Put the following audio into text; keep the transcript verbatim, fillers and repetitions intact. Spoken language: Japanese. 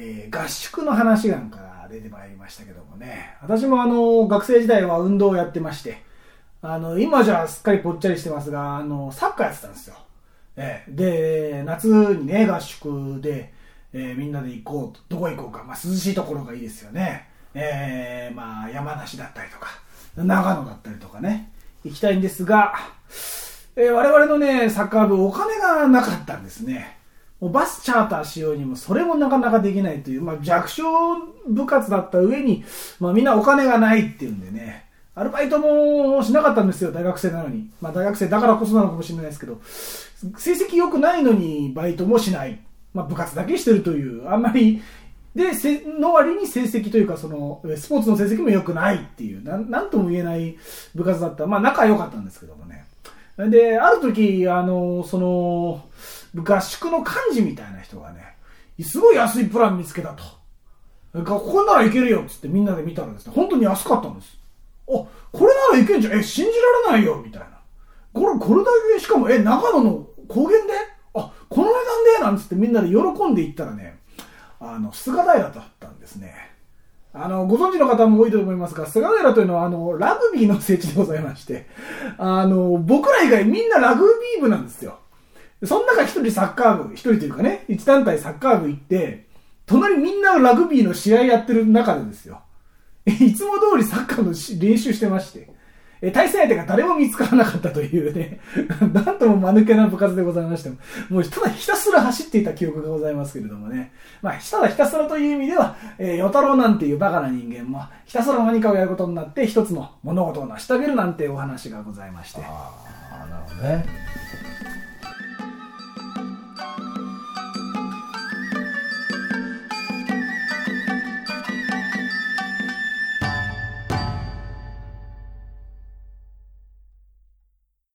えー、合宿の話なんかが出てまいりましたけどもね、私もあの学生時代は運動をやってまして、あの今じゃすっかりぽっちゃりしてますが、あのサッカーやってたんですよ。えー、で夏にね合宿で、えー、みんなで行こうと、どこ行こうか、まあ、涼しいところがいいですよね。えー、まあ山梨だったりとか長野だったりとかね行きたいんですが、えー、我々のねサッカー部お金がなかったんですね。もうバスチャーターしようにもそれもなかなかできないという、まあ、弱小部活だった上に、まあ、みんなお金がないっていうんでね、アルバイトもしなかったんですよ、大学生なのに。まあ大学生だからこそなのかもしれないですけど、成績良くないのにバイトもしない、まあ、部活だけしてるという、あんまりでの割に成績というか、そのスポーツの成績も良くないっていう、な ん, なんとも言えない部活だった。まあ仲は良かったんですけどもね。である時あのその合宿の幹事みたいな人がね、すごい安いプラン見つけたと。ここならいけるよっつってみんなで見たらですね、本当に安かったんです。あ、これならいけんじゃん、え、信じられないよみたいな。これこれだけ、しかもえ長野の高原で、あ、この値段でなんつってみんなで喜んでいったらね、あの菅平だったんですね。あのご存知の方も多いと思いますが、菅平というのはあのラグビーの聖地でございまして、あの僕ら以外みんなラグビー部なんですよ。その中一人サッカー部、一人というかね、一団体サッカー部行って、隣みんなラグビーの試合やってる中でですよ、いつも通りサッカーの練習してまして、対戦相手が誰も見つからなかったというね、なんとも間抜けな部活でございまして、もうただひたすら走っていた記憶がございますけれどもね、まあ、ただひたすらという意味では、えー、与太郎なんていうバカな人間も、ひたすら何かをやることになって、一つの物事を成し遂げるなんてお話がございまして。 ああ、なるほどね。